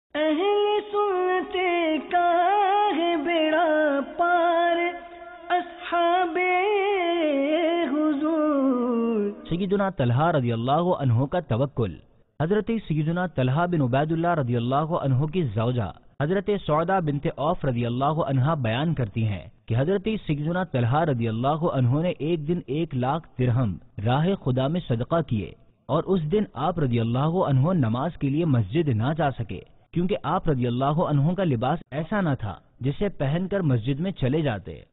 अहले सुन्नते का है बेड़ा पार, अस्हाबे हुजूर। सय्यदुना तलहा रज़ियल्लाहु अन्हु का तवक्कुल। हजरत सय्यदुना तलहा बिन उबैदुल्लाह रज़ियल्लाहु अन्हु की ज़ौजा हजरत सौदा बिनते औफ रज़ियल्लाहु अन्हा बयान करती हैं कि हजरत सय्यदुना तलहा रज़ियल्लाहु अन्हु ने एक दिन 1 लाख दिरहम राह खुदा में सदका किए और उस दिन आप रज़ियल्लाहु अन्हु नमाज के लिए मस्जिद ना जा सके, क्योंकि आप रज़ियल्लाहु अन्हु का लिबास ऐसा न था जिसे पहनकर मस्जिद में चले जाते।